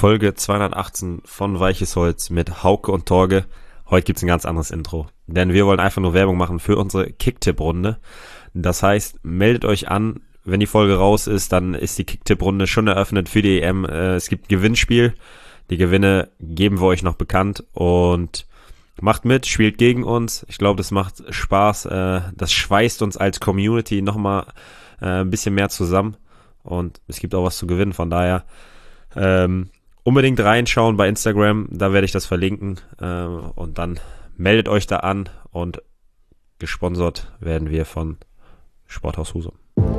Folge 218 von Weiches Holz mit Hauke und Torge. Heute gibt's ein ganz anderes Intro, denn wir wollen einfach nur Werbung machen für unsere Kicktipp-Runde. Das heißt, meldet euch an, wenn die Folge raus ist, dann ist die Kicktipp-Runde schon eröffnet für die EM. Es gibt ein Gewinnspiel, die Gewinne geben wir euch noch bekannt und macht mit, spielt gegen uns. Ich glaube, das macht Spaß, das schweißt uns als Community nochmal ein bisschen mehr zusammen und es gibt auch was zu gewinnen, von daher unbedingt reinschauen bei Instagram, da werde ich das verlinken und dann meldet euch da an und gesponsert werden wir von Sporthaus Husum.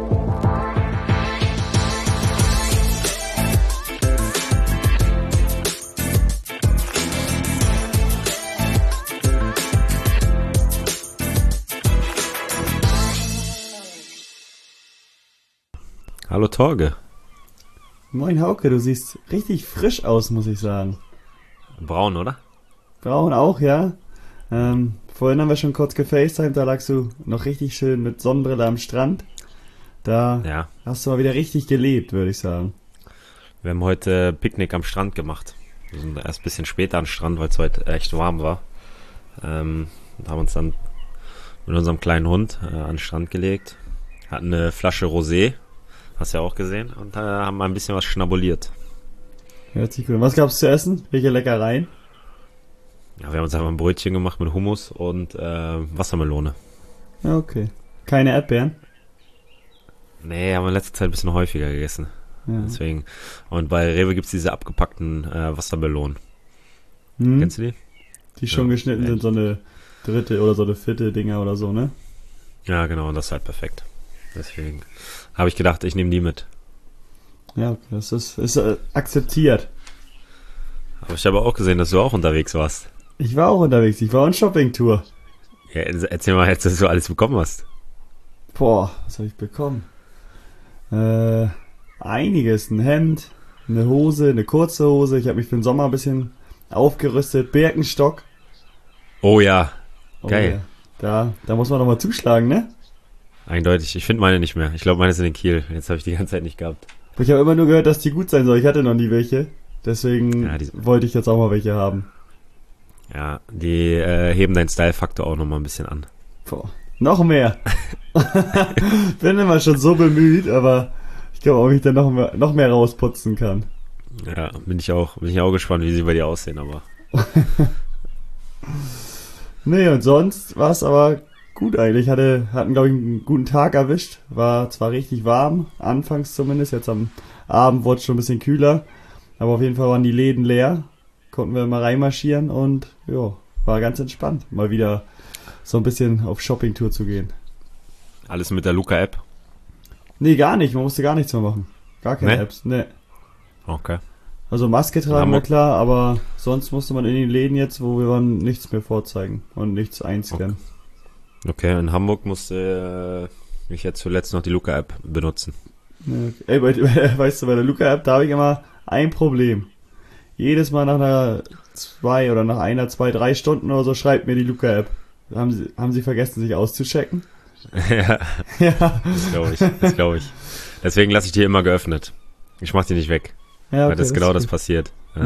Hallo Torge. Moin Hauke, du siehst richtig frisch aus, muss ich sagen. Braun, oder? Braun auch, ja. Vorhin haben wir schon kurz gefacetimed, da lagst du noch richtig schön mit Sonnenbrille am Strand. Da hast du mal wieder richtig gelebt, würde ich sagen. Wir haben heute Picknick am Strand gemacht. Wir sind erst ein bisschen später am Strand, weil es heute echt warm war. Haben uns dann mit unserem kleinen Hund an den Strand gelegt. Hatten eine Flasche Rosé. Hast du ja auch gesehen. Und haben mal ein bisschen was schnabuliert. Hört sich gut an. Was gab's zu essen? Welche Leckereien? Ja, wir haben uns einfach ein Brötchen gemacht mit Hummus und Wassermelone. Ja, okay. Keine Erdbeeren? Nee, haben wir in letzter Zeit ein bisschen häufiger gegessen. Ja. Deswegen. Und bei Rewe gibt's diese abgepackten Wassermelonen. Kennst du die? Die schon geschnitten sind, so eine dritte oder so eine vierte Dinger oder so, ne? Ja, genau. Und das ist halt perfekt. Deswegen habe ich gedacht, ich nehme die mit. Ja, das ist akzeptiert. Aber ich habe auch gesehen, dass du auch unterwegs warst. Ich war auch unterwegs. Ich war on Shopping-Tour. Ja, erzähl mal jetzt, was du alles bekommen hast. Boah, was habe ich bekommen? Einiges. Ein Hemd, eine Hose, eine kurze Hose. Ich habe mich für den Sommer ein bisschen aufgerüstet. Birkenstock. Oh ja, geil. Ja. Da muss man doch mal zuschlagen, ne? Eindeutig. Ich finde meine nicht mehr. Ich glaube, meine sind in Kiel. Jetzt habe ich die ganze Zeit nicht gehabt. Ich habe immer nur gehört, dass die gut sein soll. Ich hatte noch nie welche. Deswegen wollte ich jetzt auch mal welche haben. Ja, die heben deinen Style-Faktor auch nochmal ein bisschen an. Boah, noch mehr. Bin immer schon so bemüht, aber ich glaube, ob ich dann noch mehr rausputzen kann. Ja, bin ich auch gespannt, wie sie bei dir aussehen, aber. Nee, und sonst war es aber gut eigentlich. Hatten, glaube ich, einen guten Tag erwischt. War zwar richtig warm, anfangs zumindest. Jetzt am Abend wurde es schon ein bisschen kühler. Aber auf jeden Fall waren die Läden leer. Konnten wir mal reinmarschieren und ja, war ganz entspannt. Mal wieder so ein bisschen auf Shopping-Tour zu gehen. Alles mit der Luca-App? Nee, gar nicht. Man musste gar nichts mehr machen. Gar keine Apps. Nee. Okay. Also Maske tragen war klar, aber sonst musste man in den Läden jetzt, wo wir waren, nichts mehr vorzeigen und nichts einscannen. Okay, in Hamburg musste ich jetzt zuletzt noch die Luca-App benutzen. Okay. Ey, weißt du, bei der Luca-App, da habe ich immer ein Problem. Jedes Mal nach einer 2-3 Stunden oder so schreibt mir die Luca-App. Haben sie vergessen, sich auszuchecken? Ja. Das glaube ich. Deswegen lasse ich die immer geöffnet. Ich mache die nicht weg. Ja, okay, weil das genau das passiert. Ja,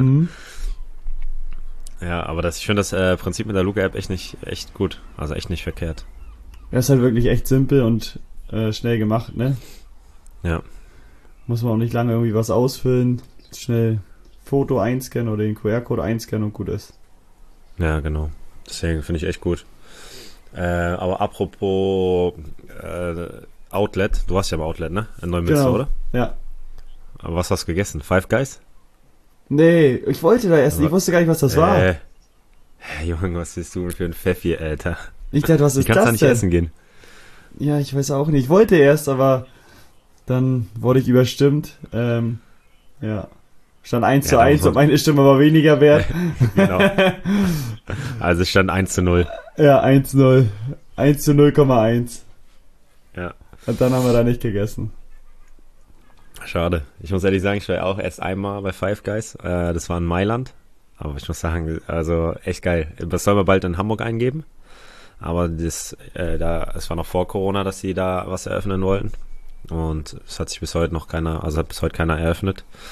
ja, aber ich finde das Prinzip mit der Luca-App echt gut. Also echt nicht verkehrt. Ja, ist halt wirklich echt simpel und schnell gemacht, ne? Ja. Muss man auch nicht lange irgendwie was ausfüllen. Schnell Foto einscannen oder den QR-Code einscannen und gut ist. Ja, genau. Deswegen finde ich echt gut. Aber apropos Outlet. Du warst ja im Outlet, ne? In Neumünster, genau. Oder? Ja. Aber was hast du gegessen? Five Guys? Nee, ich wollte da essen. Ich wusste gar nicht, was das war. Junge, was bist du für ein Pfeffi, Alter? Ich dachte, was ist das denn? Ich kann da nicht essen gehen. Ja, ich weiß auch nicht. Ich wollte erst, aber dann wurde ich überstimmt. Ja. Stand 1:1 und meine Stimme war weniger wert. Genau. Also es stand 1:0. Ja, 1:0. 1:0,1. Ja. Und dann haben wir da nicht gegessen. Schade. Ich muss ehrlich sagen, ich war auch erst einmal bei Five Guys. Das war in Mailand. Aber ich muss sagen, also echt geil. Das sollen wir bald in Hamburg eingeben. Aber es war noch vor Corona, dass sie da was eröffnen wollten. Und es hat sich bis heute noch keiner eröffnet.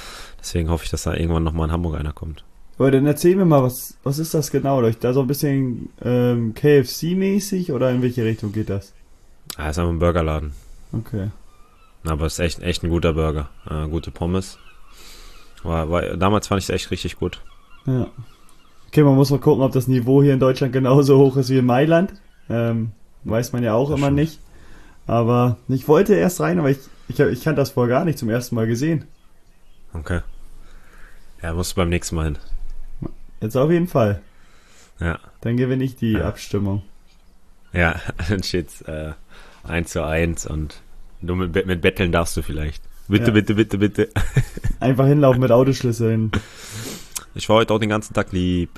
Deswegen hoffe ich, dass da irgendwann nochmal in Hamburg einer kommt. Aber dann erzähl mir mal, was ist das genau? Da so ein bisschen KFC-mäßig oder in welche Richtung geht das? Ah, ist einfach ein Burgerladen. Okay. Aber es ist echt ein guter Burger. Gute Pommes. Damals fand ich es echt richtig gut. Ja. Okay, man muss mal gucken, ob das Niveau hier in Deutschland genauso hoch ist wie in Mailand. Weiß man ja auch immer nicht. Aber ich wollte erst rein, aber ich kannte das vorher gar nicht, zum ersten Mal gesehen. Okay. Ja, musst du beim nächsten Mal hin. Jetzt auf jeden Fall. Ja. Dann gewinne ich die Abstimmung. Ja, dann steht's 1:1 und du mit Betteln darfst du vielleicht. Bitte, Ja. bitte. Einfach hinlaufen mit Autoschlüsseln. Ich war heute auch den ganzen Tag lieb.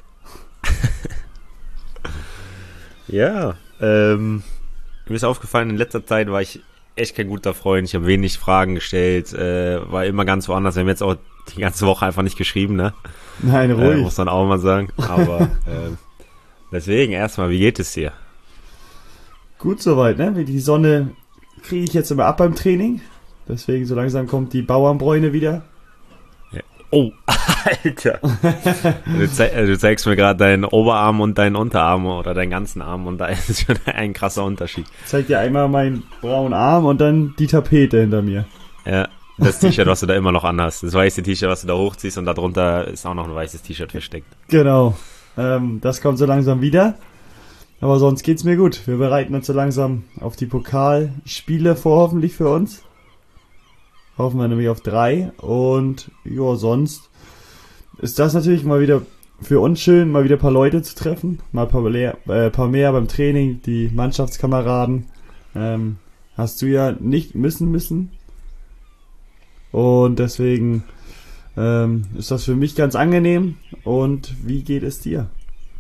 Ja, mir ist aufgefallen, in letzter Zeit war ich echt kein guter Freund. Ich habe wenig Fragen gestellt, war immer ganz woanders. Wir haben jetzt auch die ganze Woche einfach nicht geschrieben, ne? Nein, ruhig. Muss man auch mal sagen. Aber deswegen erstmal, wie geht es dir? Gut soweit, ne? Die Sonne kriege ich jetzt immer ab beim Training. Deswegen so langsam kommt die Bauernbräune wieder. Ja. Oh, Alter. Du zeigst mir gerade deinen Oberarm und deinen Unterarm oder deinen ganzen Arm und da ist schon ein krasser Unterschied. Ich zeig dir einmal meinen braunen Arm und dann die Tapete hinter mir. Ja, das T-Shirt, was du da immer noch anhast. Das weiße T-Shirt, was du da hochziehst und darunter ist auch noch ein weißes T-Shirt versteckt. Genau. Das kommt so langsam wieder. Aber sonst geht's mir gut. Wir bereiten uns so langsam auf die Pokalspiele vor, hoffentlich für uns. Hoffen wir nämlich auf 3. Und ja, sonst ist das natürlich mal wieder für uns schön, mal wieder ein paar Leute zu treffen. Mal ein paar mehr beim Training, die Mannschaftskameraden. Hast du ja nicht missen. Und deswegen ist das für mich ganz angenehm. Und wie geht es dir?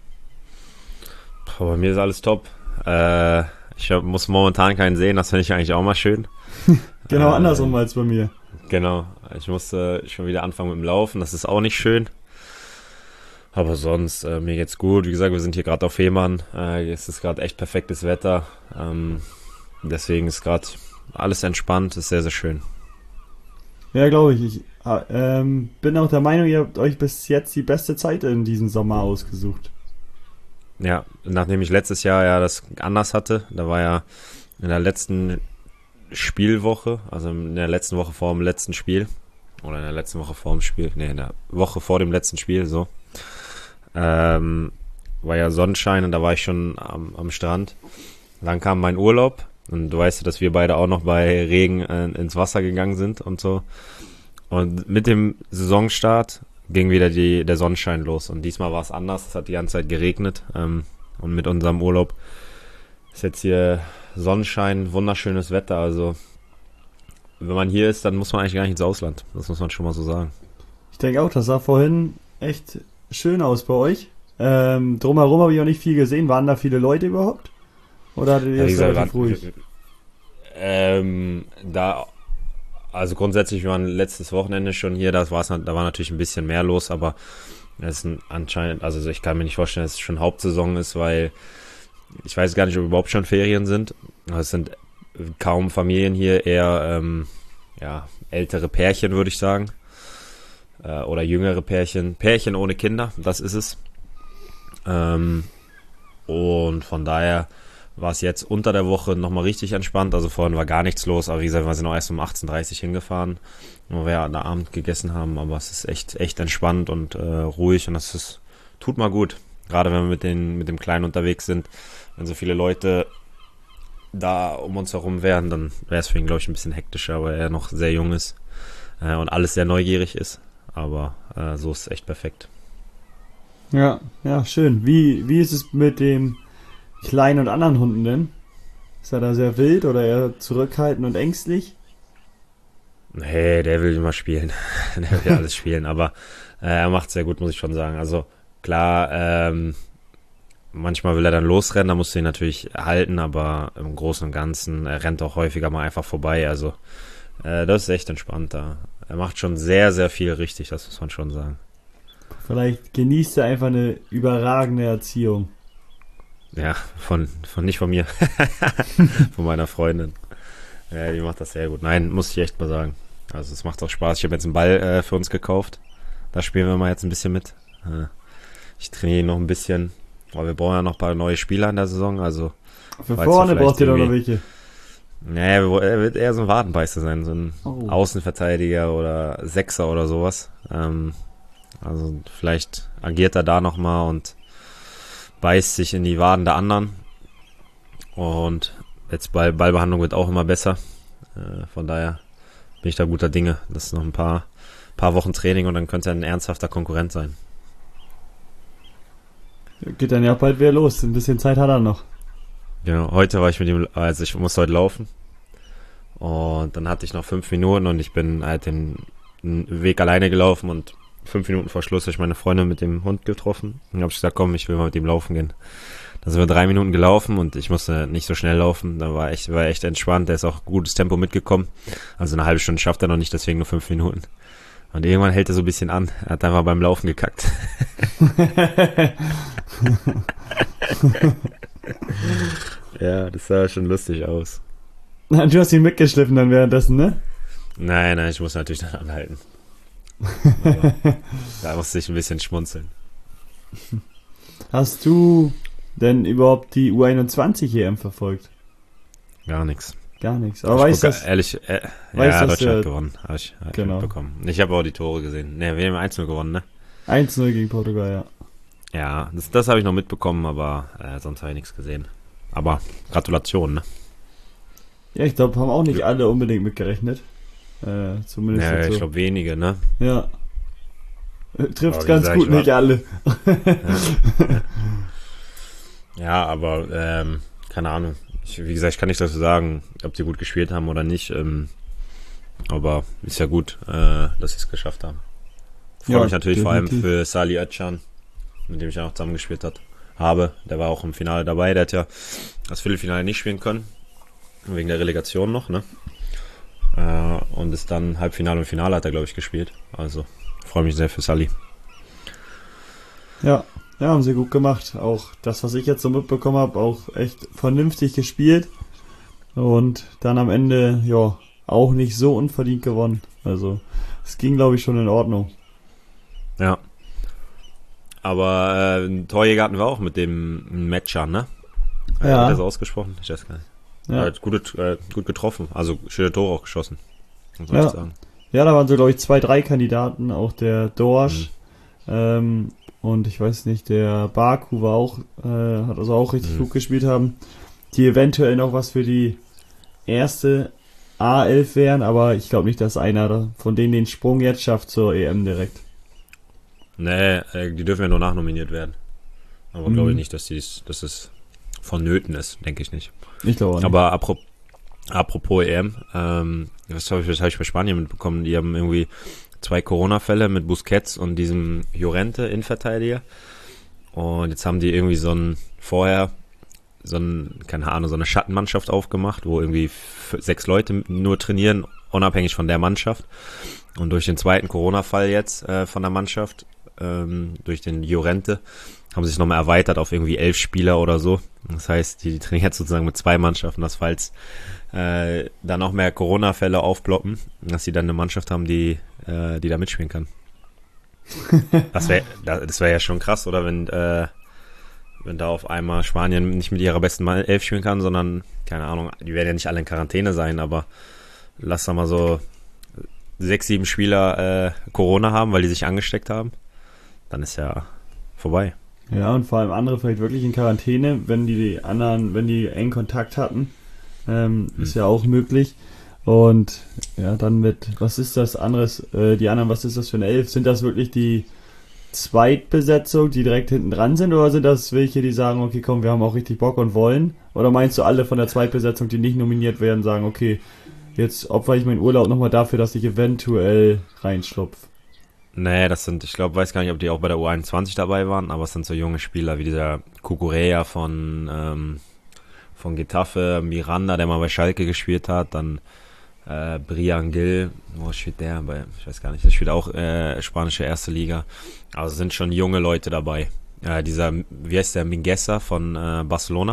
Bei mir ist alles top. Ich muss momentan keinen sehen, das finde ich eigentlich auch mal schön. Genau andersrum als bei mir. Genau, ich musste schon wieder anfangen mit dem Laufen, das ist auch nicht schön. Aber sonst, mir geht's gut. Wie gesagt, wir sind hier gerade auf Fehmarn. Es ist gerade echt perfektes Wetter. Deswegen ist gerade alles entspannt, ist sehr, sehr schön. Ja, glaube ich. Ich bin auch der Meinung, ihr habt euch bis jetzt die beste Zeit in diesem Sommer ausgesucht. Ja, nachdem ich letztes Jahr ja das anders hatte, da war ja in der letzten Spielwoche, also in der letzten Woche vor dem letzten Spiel, oder in der letzten Woche vor dem Spiel, in der Woche vor dem letzten Spiel, so, war ja Sonnenschein und da war ich schon am Strand. Dann kam mein Urlaub und du weißt ja, dass wir beide auch noch bei Regen ins Wasser gegangen sind und so. Und mit dem Saisonstart ging wieder der Sonnenschein los und diesmal war es anders, es hat die ganze Zeit geregnet und mit unserem Urlaub ist jetzt hier Sonnenschein, wunderschönes Wetter, also wenn man hier ist, dann muss man eigentlich gar nicht ins Ausland, das muss man schon mal so sagen. Ich denke auch, das sah vorhin echt schön aus bei euch. Drumherum habe ich auch nicht viel gesehen, waren da viele Leute überhaupt? Oder hattet ihr es relativ ruhig? Also grundsätzlich, wir waren letztes Wochenende schon hier, da war natürlich ein bisschen mehr los, aber es ist anscheinend, also ich kann mir nicht vorstellen, dass es schon Hauptsaison ist, weil ich weiß gar nicht, ob überhaupt schon Ferien sind. Es sind kaum Familien hier, eher ältere Pärchen, würde ich sagen. Oder jüngere Pärchen. Pärchen ohne Kinder, das ist es. Und von daher war es jetzt unter der Woche nochmal richtig entspannt. Also vorhin war gar nichts los, aber wie gesagt, wir sind auch erst um 18:30 Uhr hingefahren, wo wir an der Abend gegessen haben. Aber es ist echt entspannt und ruhig und tut mal gut. Gerade wenn wir mit dem Kleinen unterwegs sind, wenn so viele Leute da um uns herum wären, dann wäre es für ihn, glaube ich, ein bisschen hektischer, weil er noch sehr jung ist und alles sehr neugierig ist. Aber so ist es echt perfekt. Ja, schön. Wie ist es mit dem Kleinen und anderen Hunden denn? Ist er da sehr wild oder eher zurückhaltend und ängstlich? Nee, der will immer spielen. Der will alles spielen, aber er macht es sehr gut, muss ich schon sagen. Also klar, manchmal will er dann losrennen, da musst du ihn natürlich halten, aber im Großen und Ganzen, er rennt auch häufiger mal einfach vorbei. Also das ist echt entspannt da. Er macht schon sehr, sehr viel richtig, das muss man schon sagen. Vielleicht genießt er einfach eine überragende Erziehung. Ja, nicht von mir. Von meiner Freundin. Ja, die macht das sehr gut. Nein, muss ich echt mal sagen. Also es macht auch Spaß. Ich habe jetzt einen Ball für uns gekauft. Da spielen wir mal jetzt ein bisschen mit. Ich trainiere noch ein bisschen, weil wir brauchen ja noch ein paar neue Spieler in der Saison. Also Für vorne braucht ihr doch noch welche. Naja, er wird eher so ein Wadenbeißer sein, so ein Außenverteidiger oder Sechser oder sowas. Also vielleicht agiert er da nochmal und beißt sich in die Waden der anderen. Und jetzt Ballbehandlung wird auch immer besser. Von daher bin ich da guter Dinge. Das ist noch ein paar Wochen Training und dann könnte er ein ernsthafter Konkurrent sein. Geht dann ja auch bald wieder los. Ein bisschen Zeit hat er noch. Genau, heute war ich mit ihm, also ich musste heute laufen. Und dann hatte ich noch 5 Minuten und ich bin halt den Weg alleine gelaufen und 5 Minuten vor Schluss habe ich meine Freundin mit dem Hund getroffen. Und habe ich gesagt, komm, ich will mal mit ihm laufen gehen. Dann sind wir 3 Minuten gelaufen und ich musste nicht so schnell laufen. Da war echt entspannt. Der ist auch gutes Tempo mitgekommen. Also eine halbe Stunde schafft er noch nicht, deswegen nur 5 Minuten. Und irgendwann hält er so ein bisschen an. Er hat einfach beim Laufen gekackt. Ja, das sah schon lustig aus. Du hast ihn mitgeschliffen dann währenddessen, ne? Nein, ich muss natürlich dann anhalten. Da musste ich ein bisschen schmunzeln. Hast du denn überhaupt die U21 EM verfolgt? Gar nichts. Gar nichts. Aber weißt du, ehrlich, weißt, ja, Deutschland hat gewonnen. Hab ich genau. mitbekommen. Ich habe auch die Tore gesehen. Ne, wir haben 1-0 gewonnen, ne? 1-0 gegen Portugal, ja. Ja, das habe ich noch mitbekommen, aber sonst habe ich nichts gesehen. Aber Gratulation, ne? Ja, ich glaube, haben auch nicht alle unbedingt mitgerechnet. Zumindest ja, so. Ich glaube wenige, ne? Ja. Trifft ganz gut, nicht alle. Ja, aber keine Ahnung. Wie gesagt, ich kann nicht dazu sagen, ob die gut gespielt haben oder nicht. Aber ist ja gut, dass sie es geschafft haben. Freue mich natürlich definitiv. Vor allem für Salih Özcan, mit dem ich ja noch zusammengespielt habe. Der war auch im Finale dabei. Der hat ja das Viertelfinale nicht spielen können. Wegen der Relegation noch, ne? Und ist dann Halbfinale und Finale hat er, glaube ich, gespielt. Also freue mich sehr für Salih. Ja, haben sie gut gemacht. Auch das, was ich jetzt so mitbekommen habe, auch echt vernünftig gespielt. Und dann am Ende, ja, auch nicht so unverdient gewonnen. Also es ging, glaube ich, schon in Ordnung. Ja. Aber Torjäger hatten wir auch mit dem Matcher, ne? Ja. Hat er so ausgesprochen? Ich weiß gar nicht. Ja. Hat gut getroffen. Also schöne Tore auch geschossen. Muss man sagen. Ja, da waren so, glaube ich, 2-3 Kandidaten. Auch der Dorsch. Und ich weiß nicht, der Baku war auch, hat also auch richtig gut gespielt haben. Die eventuell noch was für die erste A11 wären, aber ich glaube nicht, dass einer von denen den Sprung jetzt schafft zur EM direkt. Nee, die dürfen ja nur nachnominiert werden. Aber glaube ich nicht, dass es vonnöten ist, denke ich nicht. Ich glaube auch nicht. Aber apropos EM, was habe ich bei Spanien mitbekommen? Die haben irgendwie 2 Corona-Fälle mit Busquets und diesem Llorente Innenverteidiger. Und jetzt haben die irgendwie so eine Schattenmannschaft aufgemacht, wo irgendwie 6 Leute nur trainieren, unabhängig von der Mannschaft. Und durch den zweiten Corona-Fall jetzt von der Mannschaft, durch den Llorente, haben sie sich nochmal erweitert auf irgendwie 11 Spieler oder so. Das heißt, die trainieren jetzt sozusagen mit 2 Mannschaften, dass falls da noch mehr Corona-Fälle aufploppen, dass sie dann eine Mannschaft haben, die da mitspielen kann. Das wär ja schon krass, oder? Wenn da auf einmal Spanien nicht mit ihrer besten 11 spielen kann, sondern, keine Ahnung, die werden ja nicht alle in Quarantäne sein, aber lass da mal so 6, 7 Spieler Corona haben, weil die sich angesteckt haben, dann ist ja vorbei. Ja, und vor allem andere vielleicht wirklich in Quarantäne, wenn die engen Kontakt hatten, ist ja auch möglich. Und ja, dann was ist das anderes, die anderen, was ist das für eine 11? Sind das wirklich die Zweitbesetzung, die direkt hinten dran sind, oder sind das welche, die sagen, okay, komm, wir haben auch richtig Bock und wollen? Oder meinst du, alle von der Zweitbesetzung, die nicht nominiert werden, sagen, okay, jetzt opfer ich meinen Urlaub nochmal dafür, dass ich eventuell reinschlupf? Nee, weiß gar nicht, ob die auch bei der U21 dabei waren, aber es sind so junge Spieler wie dieser Cucurella von Getafe, Miranda, der mal bei Schalke gespielt hat, dann Brian Gil, wo spielt der? Ich weiß gar nicht, der spielt auch spanische erste Liga. Also sind schon junge Leute dabei. Wie heißt der, Mingueza von Barcelona?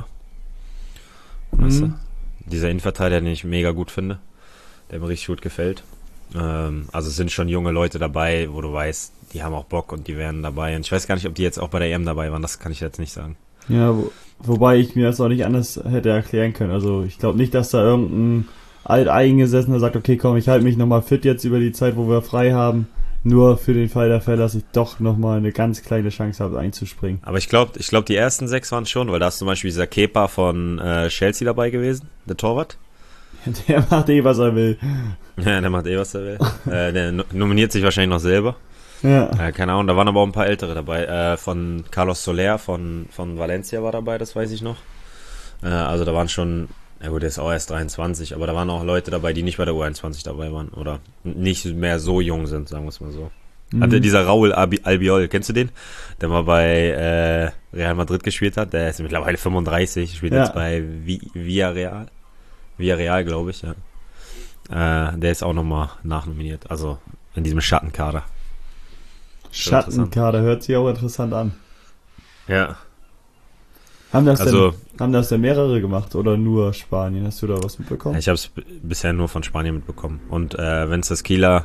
Weißt du? Dieser Innenverteidiger, den ich mega gut finde, der mir richtig gut gefällt. Also es sind schon junge Leute dabei, wo du weißt, die haben auch Bock und die werden dabei. Und ich weiß gar nicht, ob die jetzt auch bei der EM dabei waren, das kann ich jetzt nicht sagen. Ja, wobei ich mir das auch nicht anders hätte erklären können. Also ich glaube nicht, dass da irgendein Alteingesessener sagt, okay, komm, ich halte mich nochmal fit jetzt über die Zeit, wo wir frei haben. Nur für den Fall der Fälle, dass ich doch nochmal eine ganz kleine Chance habe, einzuspringen. Aber ich glaube, die ersten 6 waren schon, weil da ist zum Beispiel dieser Kepa von Chelsea dabei gewesen, der Torwart. Der macht eh, was er will. Ja, der macht eh, was er will. Der nominiert sich wahrscheinlich noch selber. Ja. Keine Ahnung, da waren aber auch ein paar Ältere dabei. Von Carlos Soler von Valencia war dabei, das weiß ich noch. Also da waren schon, ja gut, der ist auch erst 23, aber da waren auch Leute dabei, die nicht bei der U21 dabei waren oder nicht mehr so jung sind, sagen wir es mal so. Hatte dieser Raúl Albiol, kennst du den? Der mal bei Real Madrid gespielt hat, der ist mittlerweile 35, spielt jetzt bei Villarreal. Villarreal, glaube ich, ja. Der ist auch nochmal nachnominiert, also in diesem Schattenkader. Schattenkader hört sich auch interessant an. Ja. Haben das denn mehrere gemacht oder nur Spanien? Hast du da was mitbekommen? Ich habe es bisher nur von Spanien mitbekommen. Und wenn es das Kieler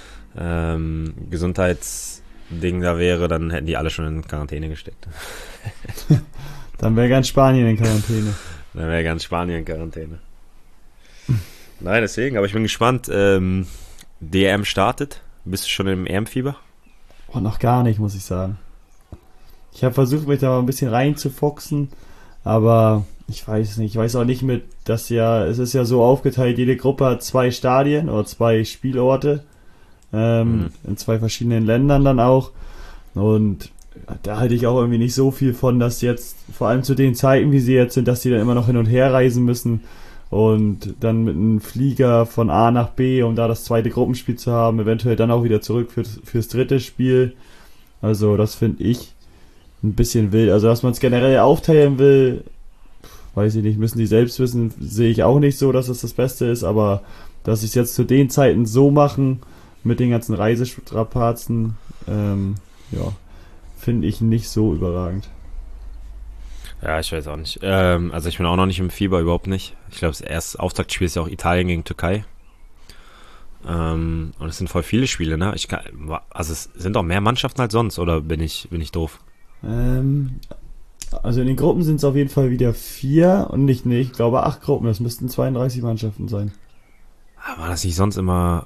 Gesundheitsding da wäre, dann hätten die alle schon in Quarantäne gesteckt. Dann wäre ganz Spanien in Quarantäne. Dann wäre ganz Spanien in Quarantäne. Nein, deswegen, aber ich bin gespannt. Die EM startet. Bist du schon im EM-Fieber? Oh, noch gar nicht, muss ich sagen. Ich habe versucht, mich da mal ein bisschen reinzufuchsen, aber ich weiß nicht. Ich weiß auch nicht es ist ja so aufgeteilt, jede Gruppe hat 2 Stadien oder 2 Spielorte, in 2 verschiedenen Ländern dann auch. Und da halte ich auch irgendwie nicht so viel von, dass jetzt, vor allem zu den Zeiten, wie sie jetzt sind, dass die dann immer noch hin und her reisen müssen und dann mit einem Flieger von A nach B, um da das zweite Gruppenspiel zu haben, eventuell dann auch wieder zurück fürs dritte Spiel. Also das finde ich ein bisschen wild. Also dass man es generell aufteilen will, weiß ich nicht, müssen die selbst wissen, sehe ich auch nicht so, dass es das Beste ist, aber dass sie es jetzt zu den Zeiten so machen, mit den ganzen Reisestrapazen, finde ich nicht so überragend. Ja, ich weiß auch nicht. Also ich bin auch noch nicht im Fieber, überhaupt nicht. Ich glaube, das erste Auftaktspiel ist ja auch Italien gegen Türkei. Und es sind voll viele Spiele, ne? Also es sind auch mehr Mannschaften als sonst, oder bin ich doof? Also in den Gruppen sind es auf jeden Fall wieder 4 und ich glaube 8 Gruppen. Das müssten 32 Mannschaften sein. War das nicht sonst immer...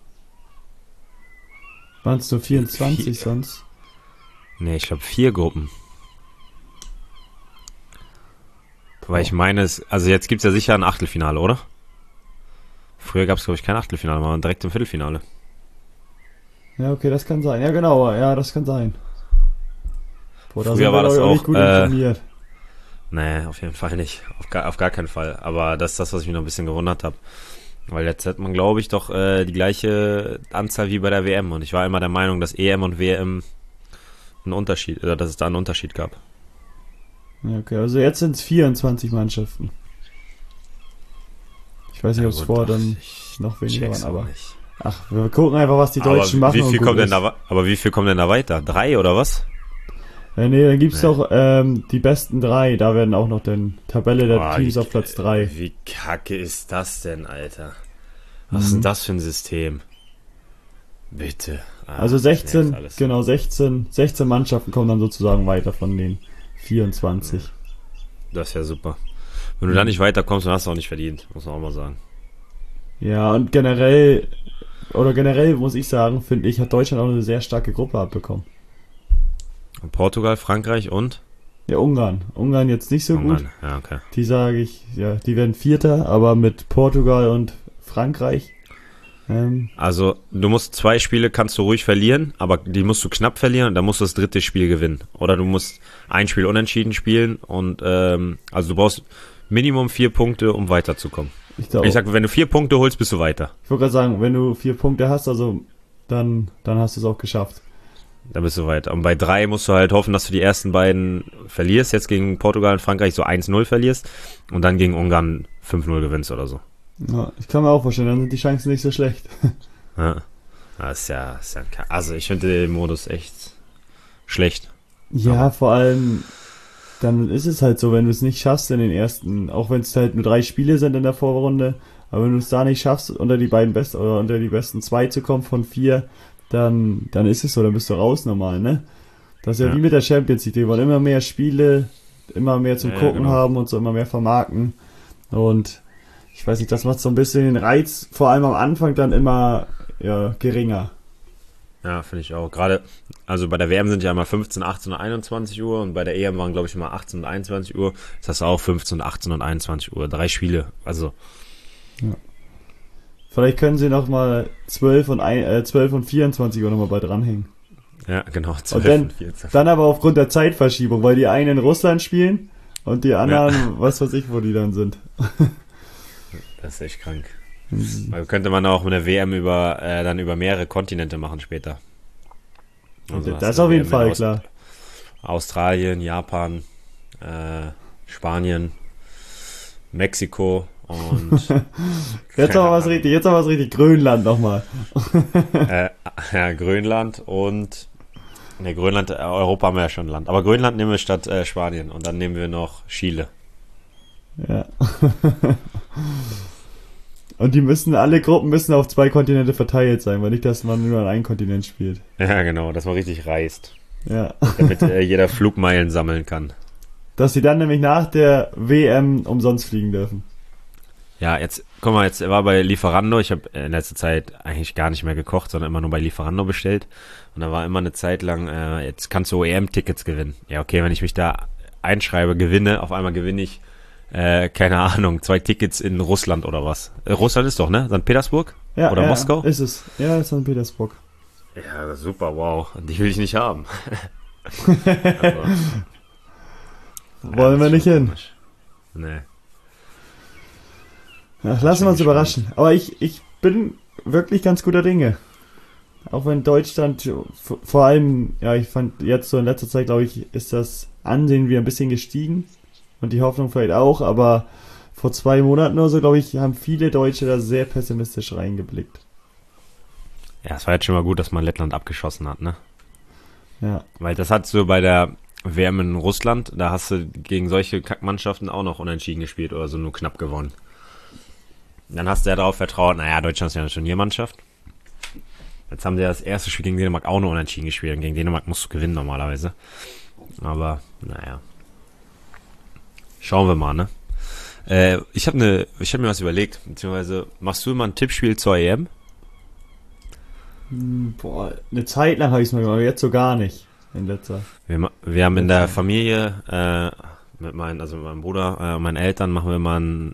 Waren es nur 24 sonst? Nee, ich glaube 4 Gruppen. Weil ich meine, also jetzt gibt's ja sicher ein Achtelfinale, oder? Früher gab's glaube ich kein Achtelfinale, man war direkt im Viertelfinale. Ja, okay, das kann sein. Ja, genau, ja, das kann sein. Boah, da Früher war das auch nicht gut informiert. Nee, auf jeden Fall nicht. Auf gar keinen Fall. Aber das ist das, was ich mich noch ein bisschen gewundert habe. Weil jetzt hat man, glaube ich, doch die gleiche Anzahl wie bei der WM. Und ich war immer der Meinung, dass EM und WM dass es da einen Unterschied gab. Ja, okay, also jetzt sind es 24 Mannschaften. Ich weiß nicht, ob es vorher dann noch weniger waren, aber... Nicht. Ach, wir gucken einfach, was die Deutschen machen. Wie viel kommt denn da weiter? 3 oder was? Nee, dann gibt's doch die besten 3. Da werden auch noch dann Tabelle der Teams auf Platz 3. Wie kacke ist das denn, Alter? Was ist denn das für ein System? Bitte. Also 16 Mannschaften kommen dann sozusagen weiter von den 24. Das ist ja super. Wenn du da nicht weiterkommst, dann hast du auch nicht verdient, muss man auch mal sagen. Ja, und generell muss ich sagen, finde ich, hat Deutschland auch eine sehr starke Gruppe abbekommen. Portugal, Frankreich und? Ja, Ungarn. Ungarn jetzt nicht so gut. Ja, okay. Die sage ich, ja, die werden Vierter, aber mit Portugal und Frankreich. Also, du musst 2 Spiele kannst du ruhig verlieren, aber die musst du knapp verlieren und dann musst du das dritte Spiel gewinnen. Oder du musst ein Spiel unentschieden spielen und, also du brauchst Minimum 4 Punkte, um weiterzukommen. Ich sag, wenn du 4 Punkte holst, bist du weiter. Ich wollte gerade sagen, wenn du 4 Punkte hast, also dann hast du es auch geschafft. Dann bist du weiter. Und bei 3 musst du halt hoffen, dass du die ersten beiden verlierst, jetzt gegen Portugal und Frankreich so 1-0 verlierst und dann gegen Ungarn 5-0 gewinnst oder so. Ja, ich kann mir auch vorstellen, dann sind die Chancen nicht so schlecht. Ja. Das ist ja also ich finde den Modus echt schlecht. Ja, aber vor allem, dann ist es halt so, wenn du es nicht schaffst in den ersten, auch wenn es halt nur 3 Spiele sind in der Vorrunde, Aber wenn du es da nicht schaffst, unter die besten 2 zu kommen von 4, dann ist es so, dann bist du raus normal, ne? Das ist ja wie mit der Champions League, die wollen immer mehr Spiele, immer mehr zum Gucken haben und so immer mehr vermarkten. Und ich weiß nicht, das macht so ein bisschen den Reiz, vor allem am Anfang dann immer geringer. Ja, finde ich auch. Gerade, also bei der WM sind ja immer 15, 18 und 21 Uhr und bei der EM waren, glaube ich, immer 18 und 21 Uhr. Das heißt auch 15, 18 und 21 Uhr. 3 Spiele, also. Ja. Vielleicht können sie noch mal 12 und 24 Uhr noch mal bei dranhängen. Ja, genau. 12 und 24. Dann aber aufgrund der Zeitverschiebung, weil die einen in Russland spielen und die anderen, was weiß ich, wo die dann sind. Das ist echt krank. Weil könnte man auch mit der WM dann über mehrere Kontinente machen später. Also das ist auf jeden Fall klar. Australien, Japan, Spanien, Mexiko und jetzt aber was richtig, Grönland nochmal. Grönland und Grönland, Europa haben wir ja schon Land. Aber Grönland nehmen wir statt Spanien und dann nehmen wir noch Chile. Ja. Und alle Gruppen müssen auf 2 Kontinente verteilt sein, weil nicht, dass man nur an einem Kontinent spielt. Ja, genau, dass man richtig reist. Ja. Damit jeder Flugmeilen sammeln kann. Dass sie dann nämlich nach der WM umsonst fliegen dürfen. Ja, jetzt war bei Lieferando, ich habe in letzter Zeit eigentlich gar nicht mehr gekocht, sondern immer nur bei Lieferando bestellt. Und da war immer eine Zeit lang, jetzt kannst du EM-Tickets gewinnen. Ja, okay, wenn ich mich da einschreibe, auf einmal gewinne ich keine Ahnung, 2 Tickets in Russland oder was. Russland ist doch, ne? St. Petersburg? Ja, oder Moskau? Ist es. Ja, ist St. Petersburg. Ja, super, wow. Die will ich nicht haben. Wollen wir nicht hin. Komisch. Nee. Ach, lassen wir uns überraschen. Aber ich bin wirklich ganz guter Dinge. Auch wenn Deutschland vor allem, ja, ich fand jetzt so in letzter Zeit, glaube ich, ist das Ansehen wieder ein bisschen gestiegen. Und die Hoffnung vielleicht auch, aber vor 2 Monaten oder so, glaube ich, haben viele Deutsche da sehr pessimistisch reingeblickt. Ja, es war jetzt schon mal gut, dass man Lettland abgeschossen hat, ne? Ja. Weil das hat so bei der WM in Russland, da hast du gegen solche Kackmannschaften auch noch unentschieden gespielt oder so nur knapp gewonnen. Dann hast du ja darauf vertraut, naja, Deutschland ist ja eine Turniermannschaft. Jetzt haben sie ja das erste Spiel gegen Dänemark auch nur unentschieden gespielt und gegen Dänemark musst du gewinnen normalerweise. Aber, naja. Schauen wir mal, ne? Ich hab mir was überlegt, beziehungsweise machst du immer ein Tippspiel zur EM? Boah, eine Zeit lang habe ich es mal gemacht, aber jetzt so gar nicht. In letzter. Wir haben in der Familie, mit meinem Bruder und meinen Eltern machen wir mal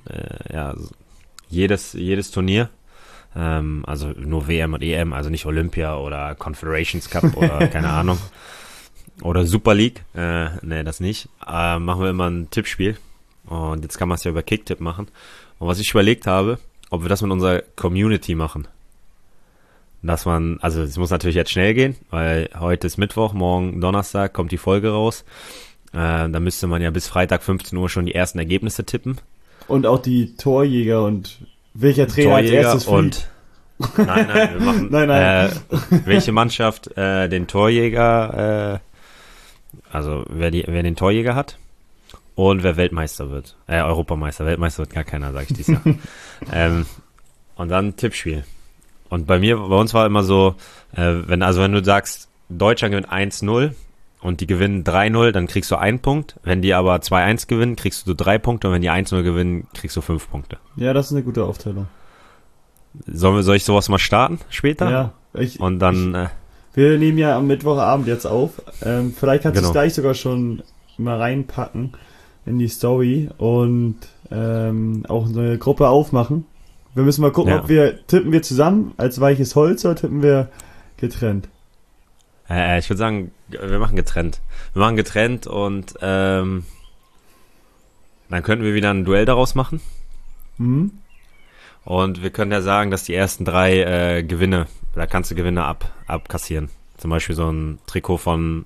jedes Turnier. Also nur WM und EM, also nicht Olympia oder Confederations Cup oder keine Ahnung. Oder Super League. Nee, das nicht. Machen wir immer ein Tippspiel. Und jetzt kann man es ja über Kicktipp machen. Und was ich überlegt habe, ob wir das mit unserer Community machen. Dass man, also es muss natürlich jetzt schnell gehen, weil heute ist Mittwoch, morgen Donnerstag kommt die Folge raus. Da müsste man ja bis Freitag 15 Uhr schon die ersten Ergebnisse tippen. Und auch die Torjäger und welcher Trainer als erstes fliegt. Nein, wir machen nein. Welche Mannschaft den Torjäger, also wer den Torjäger hat und wer Weltmeister wird. Europameister, Weltmeister wird gar keiner, sag ich dies Jahr. Und dann ein Tippspiel. Und bei uns war immer so, wenn du sagst, Deutschland gewinnt 1-0 und die gewinnen 3-0, dann kriegst du 1 Punkt. Wenn die aber 2-1 gewinnen, kriegst du 3 Punkte und wenn die 1-0 gewinnen, kriegst du 5 Punkte. Ja, das ist eine gute Aufteilung. Soll ich sowas mal starten später? Ja. Und dann... wir nehmen ja am Mittwochabend jetzt auf. Vielleicht kannst du es gleich sogar schon mal reinpacken in die Story und auch eine Gruppe aufmachen. Wir müssen mal gucken, ob tippen wir zusammen als weiches Holz oder tippen wir getrennt. Ich würde sagen, wir machen getrennt. Und dann könnten wir wieder ein Duell daraus machen. Mhm. Und wir können ja sagen, dass die ersten 3 Gewinne, da kannst du Gewinne abkassieren. Zum Beispiel so ein Trikot von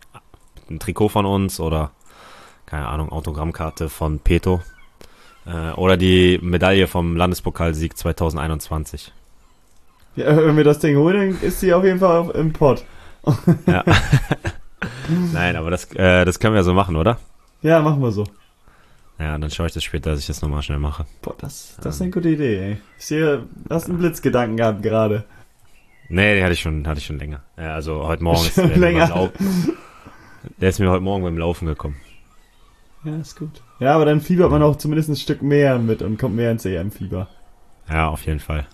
uns oder, keine Ahnung, Autogrammkarte von Peto. Oder die Medaille vom Landespokalsieg 2021. Ja, wenn wir das Ding holen, dann ist sie auf jeden Fall im Pott. Ja. Nein, aber das können wir so machen, oder? Ja, machen wir so. Ja, dann schaue ich das später, dass ich das nochmal schnell mache. Boah, das ist eine gute Idee, ey. Ich sehe, du hast einen Blitzgedanken gehabt gerade. Nee, den hatte ich schon länger. Ja, also heute Morgen ist Schon länger. Der ist mir heute Morgen beim Laufen gekommen. Ja, ist gut. Ja, aber dann fiebert man auch zumindest ein Stück mehr mit und kommt mehr ins EM-Fieber. Ja, auf jeden Fall.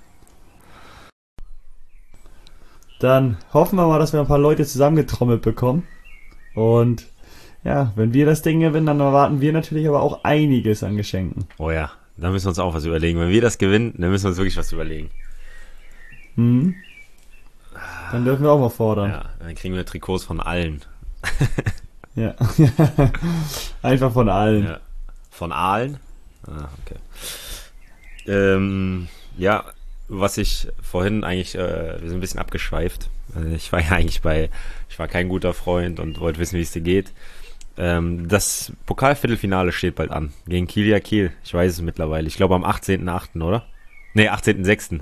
Dann hoffen wir mal, dass wir ein paar Leute zusammengetrommelt bekommen. Und ja, wenn wir das Ding gewinnen, dann erwarten wir natürlich aber auch einiges an Geschenken. Oh ja, da müssen wir uns auch was überlegen. Wenn wir das gewinnen, dann müssen wir uns wirklich was überlegen. Mhm. Dann dürfen wir auch mal fordern. Ja, dann kriegen wir Trikots von allen. Ja. Einfach von allen. Ja. Von Aalen? Ah, okay. Ja, was ich vorhin eigentlich, wir sind ein bisschen abgeschweift. Ich war kein guter Freund und wollte wissen, wie es dir geht. Das Pokalviertelfinale steht bald an. Gegen Kilia Kiel. Ich weiß es mittlerweile. Ich glaube am 18.8., oder? Nee, 18.6.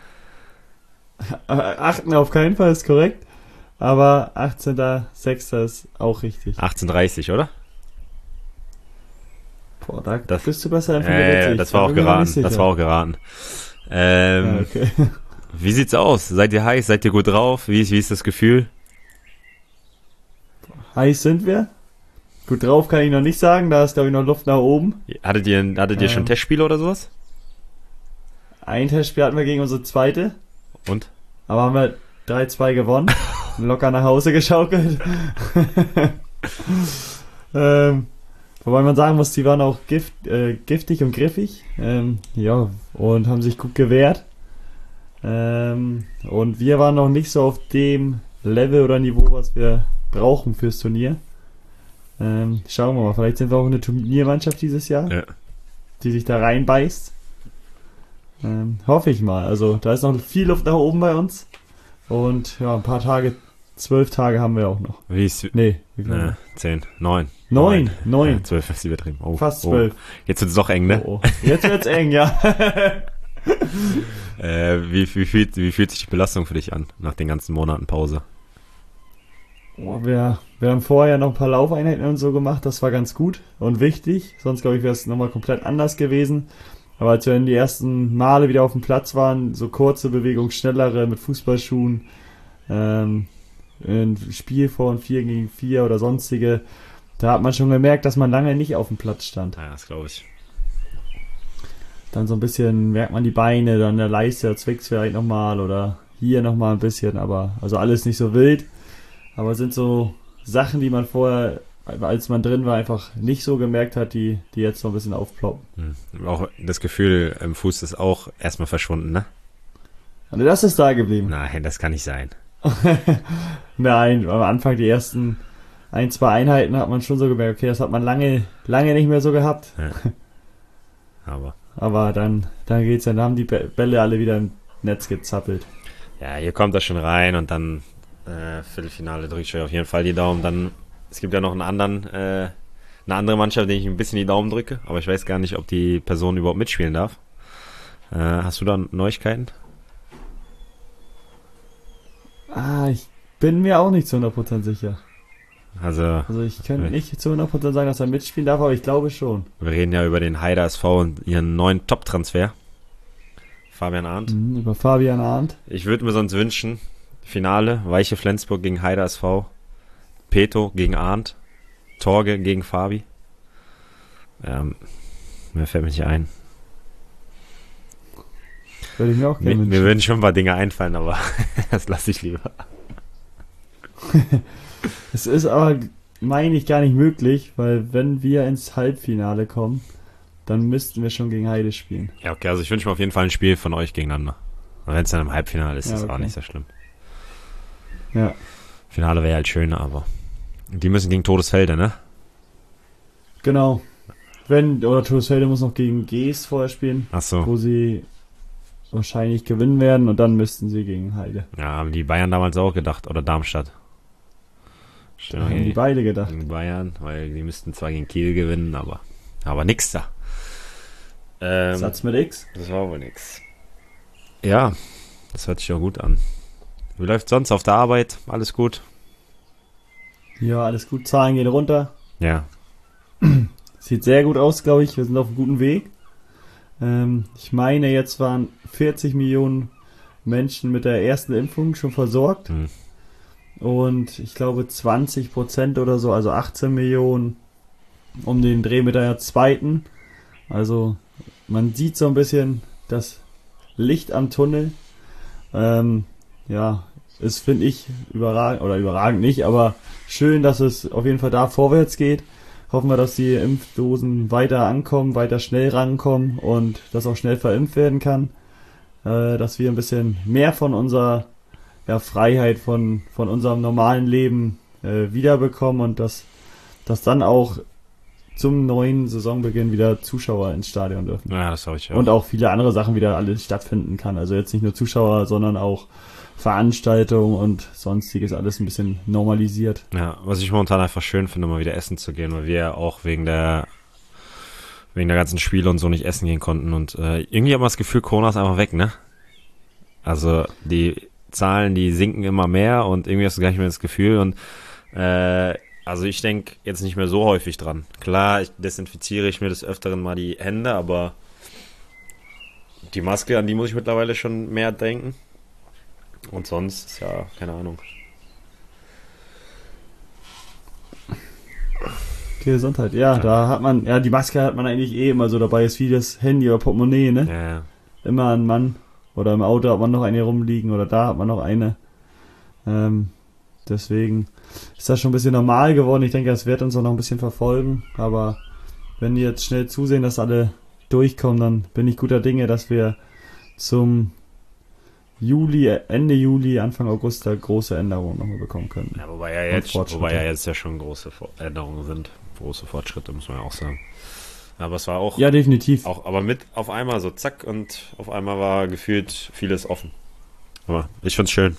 8. auf keinen Fall ist korrekt. Aber 18.06. ist auch richtig. 18.30, oder? Boah, da bist du besser informiert als ich. Das war auch geraten. Das war auch geraten. Okay. Wie sieht's aus? Seid ihr heiß? Seid ihr gut drauf? Wie ist das Gefühl? Heiß sind wir. Gut drauf kann ich noch nicht sagen. Da ist, glaube ich, noch Luft nach oben. Hattet ihr schon Testspiele oder sowas? Ein Testspiel hatten wir gegen unsere zweite. Und? Aber haben wir 3-2 gewonnen. Locker nach Hause geschaukelt. Wobei man sagen muss, die waren auch giftig und griffig. Ja, und haben sich gut gewehrt. Und wir waren noch nicht so auf dem Level oder Niveau, was wir brauchen fürs Turnier. Schauen wir mal, vielleicht sind wir auch eine Turniermannschaft dieses Jahr, Ja. die sich da reinbeißt. Hoffe ich mal. Also da ist noch viel Luft nach oben bei uns. Und ja, ein paar Tage, 12 Tage haben wir auch noch. Wie ist? Nee, wie viel haben wir? 10, 9. 9. Ja, 12 ist übertrieben. Oh, Fast 12. Jetzt wird's doch eng, ne? Oh. Jetzt wird's eng, ja. Wie fühlt sich die Belastung für dich an, nach den ganzen Monaten Pause? Oh, wir haben vorher noch ein paar Laufeinheiten und so gemacht, das war ganz gut und wichtig. Sonst, glaube ich, wäre es nochmal komplett anders gewesen. Aber als wir dann die ersten Male wieder auf dem Platz waren, so kurze Bewegungen, schnellere mit Fußballschuhen, ein Spiel von 4 gegen 4 oder sonstige, da hat man schon gemerkt, dass man lange nicht auf dem Platz stand. Ja, das glaube ich. Dann so ein bisschen merkt man die Beine, dann der Leiste zwickt vielleicht nochmal oder hier nochmal ein bisschen, aber also alles nicht so wild. Aber es sind so Sachen, die man vorher, als man drin war, einfach nicht so gemerkt hat, die jetzt noch ein bisschen aufploppen. Auch das Gefühl im Fuß ist auch erstmal verschwunden, ne? Und das ist da geblieben. Nein, das kann nicht sein. Nein, am Anfang die ersten 1-2 Einheiten hat man schon so gemerkt, okay, das hat man lange nicht mehr so gehabt. Ja. Aber dann geht's, dann haben die Bälle alle wieder im Netz gezappelt. Ja, hier kommt das schon rein und dann Viertelfinale drücke ich euch auf jeden Fall die Daumen. Dann, es gibt ja noch eine andere Mannschaft, denen ich ein bisschen die Daumen drücke, aber ich weiß gar nicht, ob die Person überhaupt mitspielen darf. Hast du da Neuigkeiten? Ich bin mir auch nicht zu 100% sicher. Also Ich könnte nicht zu 100% sagen, dass er mitspielen darf, aber ich glaube schon. wir reden ja über den Heider SV und ihren neuen Top-Transfer. Fabian Arndt. Über Fabian Arndt. Ich würde mir sonst wünschen, Finale, Weiche Flensburg gegen Heider SV, Peto gegen Arndt, Torge gegen Fabi. Mir fällt mir nicht ein. Würde ich mir auch gerne wünschen. Mir würden schon ein paar Dinge einfallen, aber das lasse ich lieber. Es ist aber, meine ich, gar nicht möglich, weil wenn wir ins Halbfinale kommen, dann müssten wir schon gegen Heide spielen. Ja, okay, also ich wünsche mir auf jeden Fall ein Spiel von euch gegeneinander. Und wenn es dann im Halbfinale ist, ist es auch nicht so schlimm. Ja. Finale wäre halt schöner, aber die müssen gegen Todesfelde, ne? Genau. Todesfelde muss noch gegen Geest vorher spielen, Ach so. wo sie wahrscheinlich gewinnen werden und dann müssten sie gegen Heide. Ja, haben die Bayern damals auch gedacht, oder Darmstadt. Da haben die beide gedacht. Gegen Bayern, weil die müssten zwar gegen Kiel gewinnen, aber nix da. Satz mit X. Das war wohl nix. Ja, das hört sich auch gut an. Wie läuft sonst auf der Arbeit? Alles gut? Ja, alles gut. Zahlen gehen runter. Ja. Sieht sehr gut aus, glaube ich. Wir sind auf einem guten Weg. Ich meine, jetzt waren 40 Millionen Menschen mit der ersten Impfung schon versorgt. Und ich glaube 20% oder so, also 18 Millionen um den Dreh mit der zweiten. Also man sieht so ein bisschen das Licht am Tunnel. Ja, ist, finde ich, überragend nicht, aber schön, dass es auf jeden Fall da vorwärts geht. Hoffen wir, dass die Impfdosen weiter ankommen, weiter schnell rankommen und dass auch schnell verimpft werden kann. Dass wir ein bisschen mehr von unserer Freiheit, von unserem normalen Leben wiederbekommen und dass dann auch zum neuen Saisonbeginn wieder Zuschauer ins Stadion dürfen. Ja, das habe ich auch. Und auch viele andere Sachen wieder alles stattfinden kann. Also jetzt nicht nur Zuschauer, sondern auch Veranstaltungen und sonstiges alles ein bisschen normalisiert. Ja, was ich momentan einfach schön finde, mal wieder essen zu gehen, weil wir ja auch wegen der ganzen Spiele und so nicht essen gehen konnten. Und irgendwie hat man das Gefühl, Corona ist einfach weg, ne? Also die Zahlen, die sinken immer mehr und irgendwie hast du gar nicht mehr das Gefühl. Und also ich denke jetzt nicht mehr so häufig dran. Klar, desinfiziere ich mir des Öfteren mal die Hände, aber die Maske, an die muss ich mittlerweile schon mehr denken. Und sonst ist ja, keine Ahnung. Gesundheit, ja, da hat man, die Maske hat man eigentlich immer so dabei, ist wie das Handy oder Portemonnaie, ne? Ja. Immer ein Mann. Oder im Auto hat man noch eine rumliegen oder da hat man noch eine. Deswegen ist das schon ein bisschen normal geworden. Ich denke, das wird uns auch noch ein bisschen verfolgen. Aber wenn die jetzt schnell zusehen, dass alle durchkommen, dann bin ich guter Dinge, dass wir zum Ende Juli, Anfang August da große Änderungen nochmal bekommen können. Ja, wobei ja jetzt ja schon große Änderungen sind. Große Fortschritte, muss man ja auch sagen. Aber es war auch... Ja, definitiv. Aber mit auf einmal so zack und auf einmal war gefühlt vieles offen. Aber ich find's schön.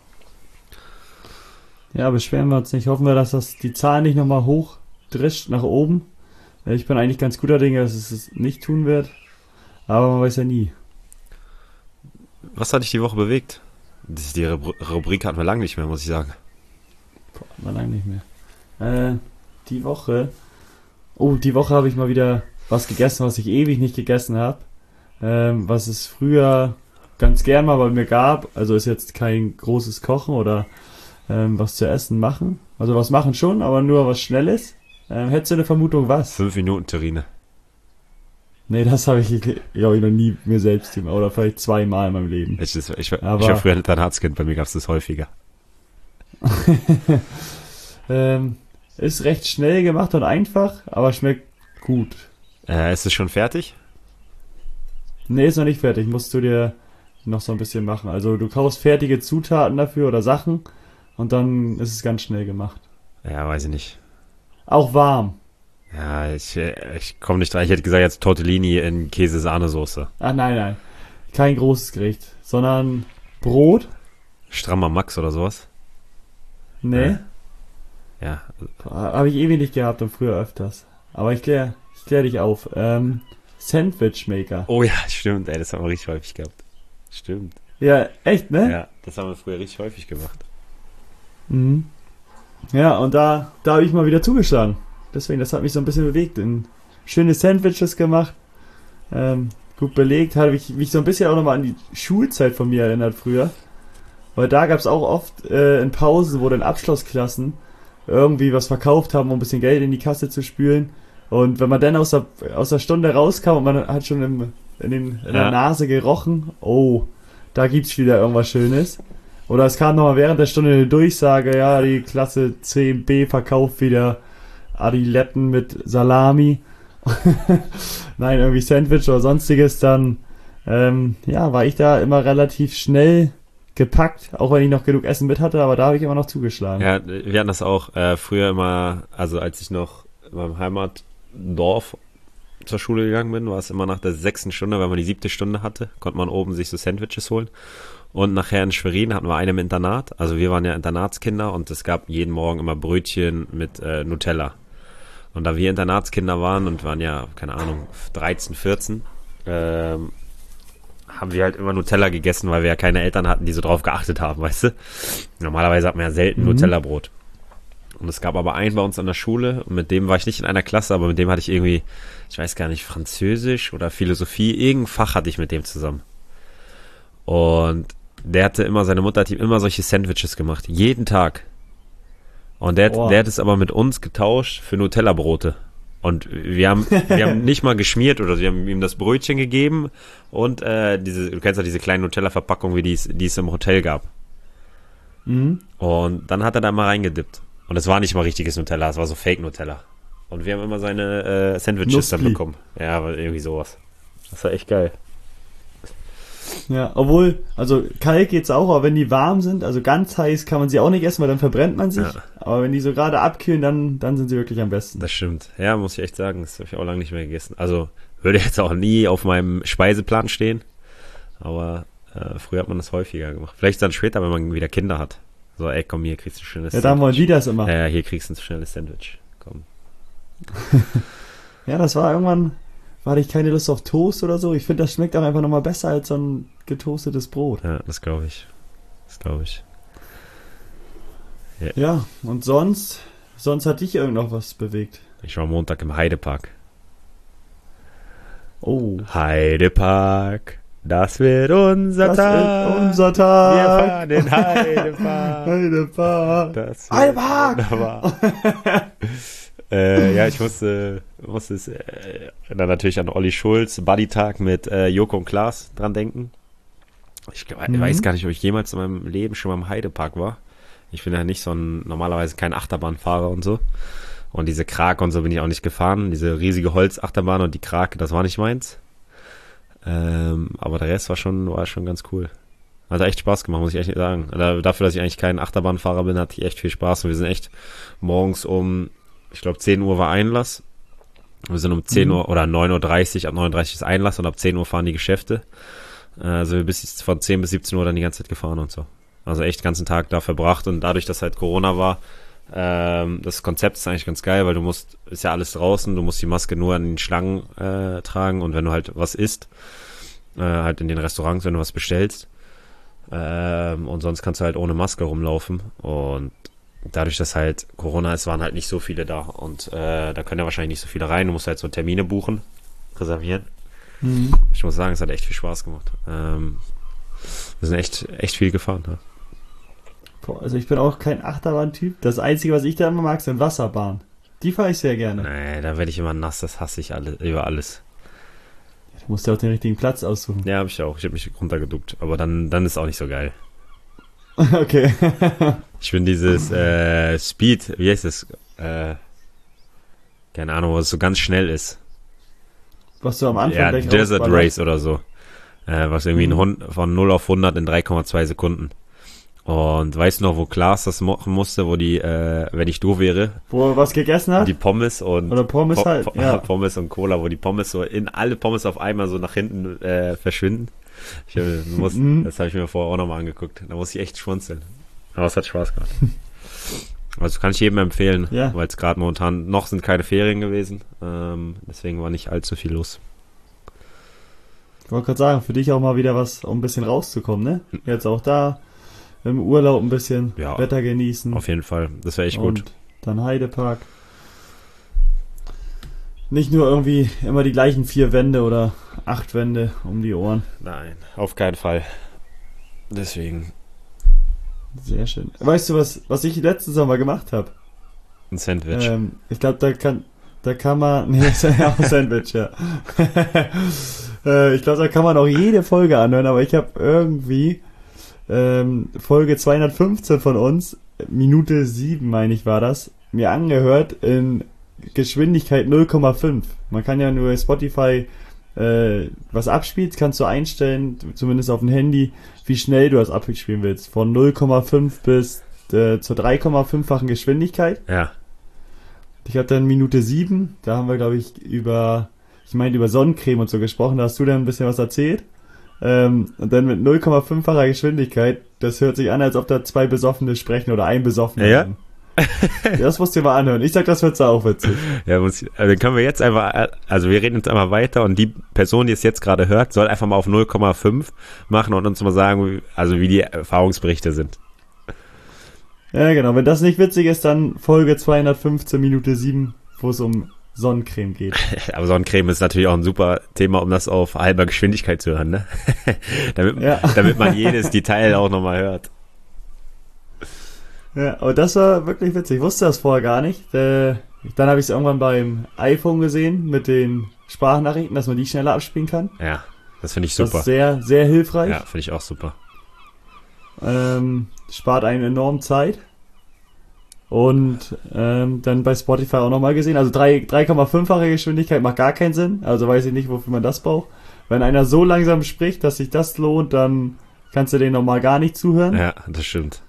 Ja, beschweren wir uns nicht. Hoffen wir, dass das die Zahl nicht nochmal hochdrischt nach oben. Ich bin eigentlich ganz guter Dinge, dass es nicht tun wird. Aber man weiß ja nie. Was hat dich die Woche bewegt? Die Rubrik hatten wir lange nicht mehr, muss ich sagen. War lange nicht mehr. Die Woche habe ich mal wieder was gegessen, was ich ewig nicht gegessen habe. Was es früher ganz gern mal bei mir gab. Also ist jetzt kein großes Kochen oder was zu essen machen. Also was machen schon, aber nur was Schnelles. Hättest du eine Vermutung, was? 5 Minuten Terrine. Nee, das habe ich, glaube ich, noch nie mir selbst gemacht. Oder vielleicht 2-mal in meinem Leben. Ich war früher ein Internatskind, bei mir gab es das häufiger. Ist recht schnell gemacht und einfach, aber schmeckt gut. Ist es schon fertig? Nee, ist noch nicht fertig. Musst du dir noch so ein bisschen machen. Also du kaufst fertige Zutaten dafür oder Sachen und dann ist es ganz schnell gemacht. Ja, weiß ich nicht. Auch warm. Ja, ich komme nicht dran. Ich hätte gesagt, jetzt Tortellini in Käse-Sahnesoße. Ach nein. Kein großes Gericht, sondern Brot. Strammer Max oder sowas? Nee. Ja. Habe ich ewig nicht gehabt und früher öfters. Aber ich klär dich auf. Sandwich Maker. Oh ja, stimmt, ey, das haben wir richtig häufig gehabt. Stimmt. Ja, echt, ne? Ja, das haben wir früher richtig häufig gemacht. Mhm. Ja, und da habe ich mal wieder zugeschlagen. Deswegen, das hat mich so ein bisschen bewegt. Schöne Sandwiches gemacht. Gut belegt. Habe ich mich so ein bisschen auch nochmal an die Schulzeit von mir erinnert früher. Weil da gab es auch oft in Pausen, wo dann Abschlussklassen irgendwie was verkauft haben, um ein bisschen Geld in die Kasse zu spülen. Und wenn man dann aus der Stunde rauskam und man hat schon in der Nase gerochen, oh, da gibt's wieder irgendwas Schönes. Oder es kam nochmal während der Stunde eine Durchsage, ja, die Klasse 10b verkauft wieder Adiletten mit Salami. Nein, irgendwie Sandwich oder sonstiges, dann war ich da immer relativ schnell gepackt, auch wenn ich noch genug Essen mit hatte, aber da habe ich immer noch zugeschlagen. Ja, wir hatten das auch früher immer, also als ich noch in meinem Heimatdorf zur Schule gegangen bin, war es immer nach der 6. Stunde, wenn man die 7. Stunde hatte, konnte man oben sich so Sandwiches holen. Und nachher in Schwerin hatten wir einen im Internat, also wir waren ja Internatskinder und es gab jeden Morgen immer Brötchen mit Nutella. Und da wir Internatskinder waren und waren ja, keine Ahnung, 13, 14, haben wir halt immer Nutella gegessen, weil wir ja keine Eltern hatten, die so drauf geachtet haben, weißt du? Normalerweise hat man ja selten Nutella-Brot. Und es gab aber einen bei uns an der Schule, und mit dem war ich nicht in einer Klasse, aber mit dem hatte ich irgendwie, ich weiß gar nicht, Französisch oder Philosophie, irgendein Fach hatte ich mit dem zusammen. Und seine Mutter hat ihm immer solche Sandwiches gemacht, jeden Tag. Und der hat es aber mit uns getauscht für Nutella-Brote. Und wir haben nicht mal geschmiert oder so, wir haben ihm das Brötchen gegeben und du kennst ja diese kleinen Nutella-Verpackungen, wie die es im Hotel gab. Mhm. Und dann hat er da mal reingedippt. Und es war nicht mal richtiges Nutella, es war so Fake-Nutella. Und wir haben immer seine Sandwiches dann bekommen. Ja, aber irgendwie sowas. Das war echt geil. Ja, obwohl, also kalt geht's auch, aber wenn die warm sind, also ganz heiß kann man sie auch nicht essen, weil dann verbrennt man sich. Ja. Aber wenn die so gerade abkühlen, dann sind sie wirklich am besten. Das stimmt. Ja, muss ich echt sagen, das habe ich auch lange nicht mehr gegessen. Also würde jetzt auch nie auf meinem Speiseplan stehen. Aber früher hat man das häufiger gemacht. Vielleicht dann später, wenn man wieder Kinder hat. So, ey, komm, hier kriegst du ein schnelles Sandwich. Ja, dann wollen die das immer. Ja, hier kriegst du ein schnelles Sandwich. Komm. Ja, das war irgendwann, hatte ich keine Lust auf Toast oder so. Ich finde, das schmeckt auch einfach nochmal besser als so ein getoastetes Brot. Ja, das glaube ich. Ja, und sonst hat dich irgend noch was bewegt? Ich war Montag im Heidepark. Oh. Heidepark. Das wird unser Tag. Wird unser Tag. Wir fahren in Heidepark. Heidepark. Ja, ich musste es dann natürlich an Olli Schulz, Buddy-Tag mit Joko und Klaas dran denken. Ich weiß gar nicht, ob ich jemals in meinem Leben schon mal im Heidepark war. Ich bin ja nicht normalerweise kein Achterbahnfahrer und so. Und diese Krake und so bin ich auch nicht gefahren. Diese riesige Holzachterbahn und die Krake, das war nicht meins. Aber der Rest war schon ganz cool. Hat echt Spaß gemacht, muss ich echt sagen. Dafür, dass ich eigentlich kein Achterbahnfahrer bin, hatte ich echt viel Spaß. Und wir sind echt morgens ich glaube 10 Uhr war Einlass. Wir sind um 10 Uhr oder 9:30 Uhr, ab 9:30 Uhr ist Einlass und ab 10 Uhr fahren die Geschäfte. Also wir sind von 10 bis 17 Uhr dann die ganze Zeit gefahren und so. Also echt den ganzen Tag da verbracht und dadurch, dass halt Corona war, das Konzept ist eigentlich ganz geil, weil ist ja alles draußen, du musst die Maske nur an den Schlangen tragen und wenn du halt was isst, halt in den Restaurants, wenn du was bestellst, und sonst kannst du halt ohne Maske rumlaufen und dadurch, dass halt Corona ist, waren halt nicht so viele da und da können ja wahrscheinlich nicht so viele rein, du musst halt so Termine buchen, reservieren. Mhm. Ich muss sagen, es hat echt viel Spaß gemacht. Wir sind echt viel gefahren. Ja. Boah, also ich bin auch kein Achterbahn-Typ. Das Einzige, was ich da immer mag, sind Wasserbahnen. Die fahre ich sehr gerne. Nee, da werde ich immer nass, das hasse ich über alles. Du musst ja auch den richtigen Platz aussuchen. Ja, habe ich auch. Ich habe mich runtergeduckt, aber dann ist auch nicht so geil. Okay. Ich bin dieses Speed, wie heißt das? Keine Ahnung, was so ganz schnell ist. Was du am Anfang ja, Desert Race oder so. Was irgendwie von 0 auf 100 in 3,2 Sekunden. Und weißt du noch, wo Klaas das machen musste, wo wenn ich du wäre. Wo er was gegessen hat? Die Pommes und. Oder Pommes ja. Pommes und Cola, wo die Pommes so in alle Pommes auf einmal so nach hinten verschwinden. Das habe ich mir vorher auch nochmal angeguckt. Da muss ich echt schmunzeln. Aber es hat Spaß gemacht. Also kann ich jedem empfehlen, ja. Weil es gerade momentan noch sind keine Ferien gewesen. Deswegen war nicht allzu viel los. Ich wollte gerade sagen, für dich auch mal wieder was, um ein bisschen rauszukommen, ne? Jetzt auch da im Urlaub ein bisschen Wetter genießen. Auf jeden Fall, das wäre echt gut. Und dann Heidepark. Nicht nur irgendwie immer die gleichen 4 Wände oder 8 Wände um die Ohren. Nein, auf keinen Fall. Deswegen. Sehr schön. Weißt du, was ich letzten Sommer gemacht habe? Ein Sandwich. Ich glaube, da kann man. Nee, ist ja auch ein Sandwich, ja. Ich glaube, da kann man auch jede Folge anhören, aber ich habe irgendwie Folge 215 von uns, Minute 7, meine ich, war das, mir angehört in Geschwindigkeit 0,5. Man kann ja nur bei Spotify was abspielt, kannst du einstellen, zumindest auf dem Handy, wie schnell du das abspielen willst. Von 0,5 bis zur 3,5-fachen Geschwindigkeit. Ja. Ich hatte dann Minute 7, da haben wir, glaube ich, über Sonnencreme und so gesprochen, da hast du dann ein bisschen was erzählt. Und dann mit 0,5-facher Geschwindigkeit, das hört sich an, als ob da 2 Besoffene sprechen oder ein Besoffener. Ja. Das musst du dir mal anhören. Ich sag, das wird auch witzig. Ja, dann können wir jetzt einfach, also wir reden jetzt einmal weiter und die Person, die es jetzt gerade hört, soll einfach mal auf 0,5 machen und uns mal sagen, also wie die Erfahrungsberichte sind. Ja, genau. Wenn das nicht witzig ist, dann Folge 215, Minute 7, wo es um Sonnencreme geht. Aber Sonnencreme ist natürlich auch ein super Thema, um das auf halber Geschwindigkeit zu hören, ne? damit man jedes Detail auch nochmal hört. Ja, aber das war wirklich witzig. Ich wusste das vorher gar nicht. Dann habe ich es irgendwann beim iPhone gesehen mit den Sprachnachrichten, dass man die schneller abspielen kann. Ja, das finde ich super. Das ist sehr, sehr hilfreich. Ja, finde ich auch super. Spart einen enorm Zeit. Und dann bei Spotify auch nochmal gesehen. Also 3,5-fache Geschwindigkeit macht gar keinen Sinn. Also weiß ich nicht, wofür man das braucht. Wenn einer so langsam spricht, dass sich das lohnt, dann kannst du den nochmal gar nicht zuhören. Ja, das stimmt.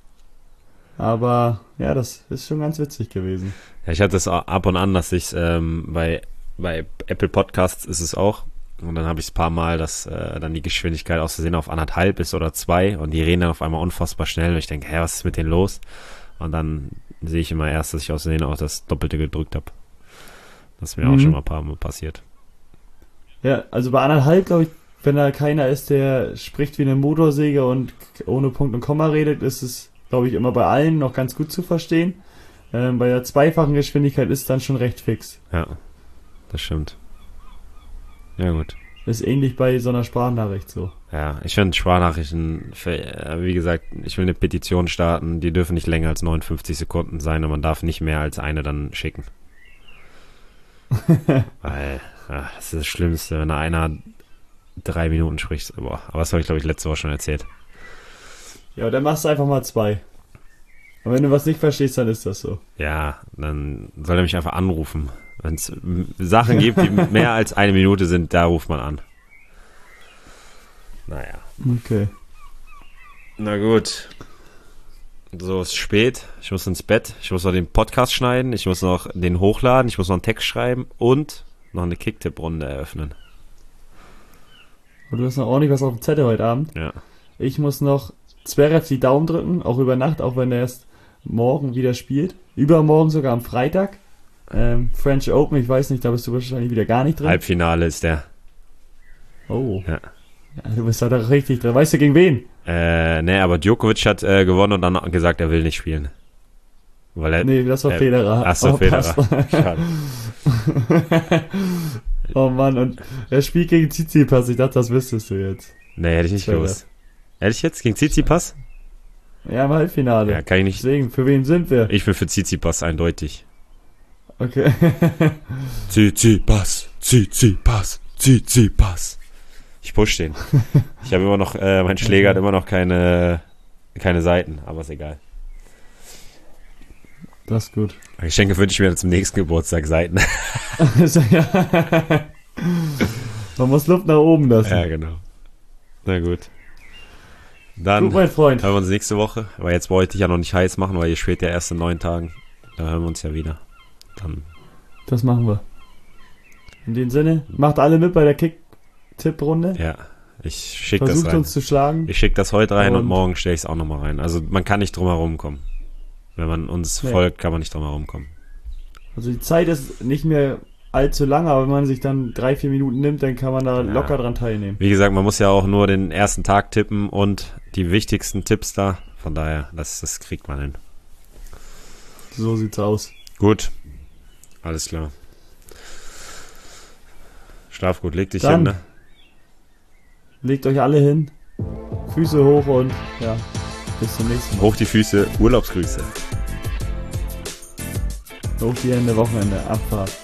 Aber ja, das ist schon ganz witzig gewesen. Ja, ich hatte es ab und an, dass ich bei Apple Podcasts ist es auch. Und dann habe ich es ein paar Mal, dass dann die Geschwindigkeit aus Versehen auf 1,5 ist oder 2 und die reden dann auf einmal unfassbar schnell. Und ich denke, was ist mit denen los? Und dann sehe ich immer erst, dass ich aus Versehen auch das Doppelte gedrückt habe. Das ist mir auch schon mal ein paar Mal passiert. Ja, also bei 1,5, glaube ich, wenn da keiner ist, der spricht wie eine Motorsäge und ohne Punkt und Komma redet, ist es, glaube ich, immer bei allen noch ganz gut zu verstehen. Bei der zweifachen Geschwindigkeit ist es dann schon recht fix. Ja, das stimmt. Ja, gut. Ist ähnlich bei so einer Sprachnachricht so. Ja, ich finde Sprachnachrichten, wie gesagt, ich will eine Petition starten, die dürfen nicht länger als 59 Sekunden sein und man darf nicht mehr als eine dann schicken. Weil, das ist das Schlimmste, wenn einer 3 Minuten spricht. Boah, aber das habe ich, glaube ich, letzte Woche schon erzählt. Ja, dann machst du einfach mal 2. Und wenn du was nicht verstehst, dann ist das so. Ja, dann soll er mich einfach anrufen. Wenn es Sachen gibt, die mehr als 1 Minute sind, da ruft man an. Naja. Okay. Na gut. So, es ist spät. Ich muss ins Bett. Ich muss noch den Podcast schneiden. Ich muss noch den hochladen. Ich muss noch einen Text schreiben und noch eine Kicktipp-Runde eröffnen. Und du hast noch ordentlich was auf dem Zettel heute Abend. Ja. Ich muss noch Zverev die Daumen drücken, auch über Nacht, auch wenn er erst morgen wieder spielt. Übermorgen sogar am Freitag. French Open, ich weiß nicht, da bist du wahrscheinlich wieder gar nicht drin. Halbfinale ist der. Oh. Ja. Ja, du bist da doch richtig drin. Weißt du, gegen wen? Nee, aber Djokovic hat gewonnen und dann gesagt, er will nicht spielen. Weil er, Nee, das war Federer. Ach so, Federer. Schade. Oh Mann, und er spielt gegen Tsitsipas. Ich dachte, das wüsstest du jetzt. Nee, hätte ich nicht gewusst. Ehrlich jetzt? Gegen Tsitsipas? Ja, im Halbfinale. Ja, kann ich nicht. Deswegen, für wen sind wir? Ich bin für Tsitsipas eindeutig. Okay. Tsitsipas. Ich push den. Ich habe immer noch, mein Schläger hat immer noch keine Seiten, aber ist egal. Das ist gut. Geschenke wünsche ich mir zum nächsten Geburtstag Seiten. Man muss Luft nach oben lassen. Ja, genau. Na gut. Dann Gut, mein Freund. hören wir uns nächste Woche. Aber jetzt wollte ich ja noch nicht heiß machen, weil ihr spielt ja erst in 9 Tagen. Da hören wir uns ja wieder. Dann. Das machen wir. In dem Sinne, macht alle mit bei der Kick-Tipp-Runde. Ja, ich schicke das rein. Versucht uns zu schlagen. Ich schicke das heute rein und morgen stelle ich es auch nochmal rein. Also man kann nicht drum herum kommen. Wenn man uns folgt, kann man nicht drum herum kommen. Also die Zeit ist nicht mehr allzu lange, aber wenn man sich dann 3-4 Minuten nimmt, dann kann man da locker dran teilnehmen. Wie gesagt, man muss ja auch nur den ersten Tag tippen und die wichtigsten Tipps da. Von daher, das kriegt man hin. So sieht's aus. Gut. Alles klar. Schlaf gut, leg dich Dann hin, ne? Legt euch alle hin, Füße hoch und ja, bis zum nächsten Mal. Hoch die Füße, Urlaubsgrüße. Hoch die Hände, Wochenende, Abfahrt.